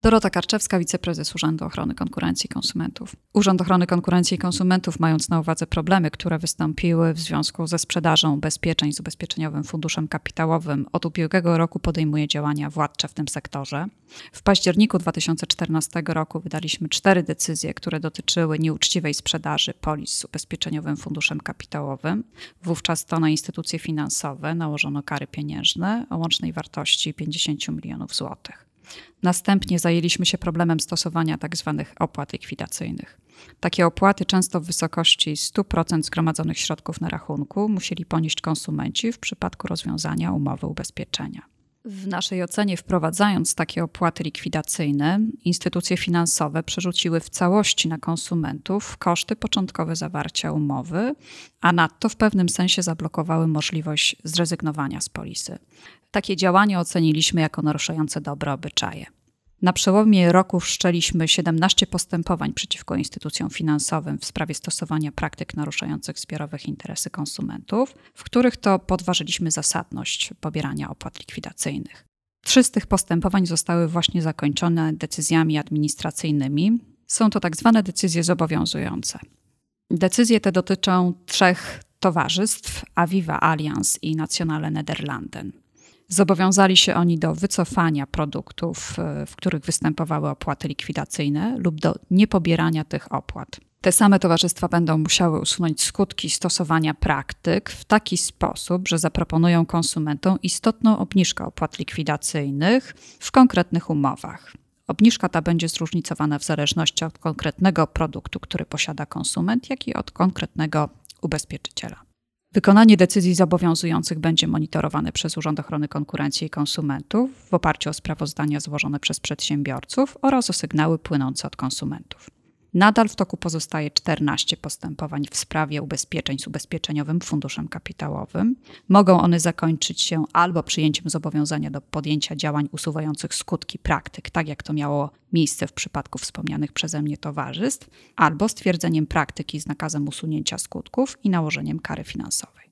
Dorota Karczewska, wiceprezes Urzędu Ochrony Konkurencji i Konsumentów. Urząd Ochrony Konkurencji i Konsumentów, mając na uwadze problemy, które wystąpiły w związku ze sprzedażą ubezpieczeń z Ubezpieczeniowym Funduszem Kapitałowym, od ubiegłego roku podejmuje działania władcze w tym sektorze. W październiku 2014 roku wydaliśmy 4 decyzje, które dotyczyły nieuczciwej sprzedaży polis z Ubezpieczeniowym Funduszem Kapitałowym. Wówczas to na instytucje finansowe nałożono kary pieniężne o łącznej wartości 50 milionów złotych. Następnie zajęliśmy się problemem stosowania tzw. opłat likwidacyjnych. Takie opłaty, często w wysokości 100% zgromadzonych środków na rachunku, musieli ponieść konsumenci w przypadku rozwiązania umowy ubezpieczenia. W naszej ocenie, wprowadzając takie opłaty likwidacyjne, instytucje finansowe przerzuciły w całości na konsumentów koszty początkowe zawarcia umowy, a nadto w pewnym sensie zablokowały możliwość zrezygnowania z polisy. Takie działanie oceniliśmy jako naruszające dobre obyczaje. Na przełomie roku wszczęliśmy 17 postępowań przeciwko instytucjom finansowym w sprawie stosowania praktyk naruszających zbiorowych interesy konsumentów, w których to podważyliśmy zasadność pobierania opłat likwidacyjnych. 3 z tych postępowań zostały właśnie zakończone decyzjami administracyjnymi. Są to tak zwane decyzje zobowiązujące. Decyzje te dotyczą 3 towarzystw: Aviva Allianz i Nationale Nederlanden. Zobowiązali się oni do wycofania produktów, w których występowały opłaty likwidacyjne, lub do niepobierania tych opłat. Te same towarzystwa będą musiały usunąć skutki stosowania praktyk w taki sposób, że zaproponują konsumentom istotną obniżkę opłat likwidacyjnych w konkretnych umowach. Obniżka ta będzie zróżnicowana w zależności od konkretnego produktu, który posiada konsument, jak i od konkretnego ubezpieczyciela. Wykonanie decyzji zobowiązujących będzie monitorowane przez Urząd Ochrony Konkurencji i Konsumentów w oparciu o sprawozdania złożone przez przedsiębiorców oraz o sygnały płynące od konsumentów. Nadal w toku pozostaje 14 postępowań w sprawie ubezpieczeń z Ubezpieczeniowym Funduszem Kapitałowym. Mogą one zakończyć się albo przyjęciem zobowiązania do podjęcia działań usuwających skutki praktyk, tak jak to miało miejsce w przypadku wspomnianych przeze mnie towarzystw, albo stwierdzeniem praktyki z nakazem usunięcia skutków i nałożeniem kary finansowej.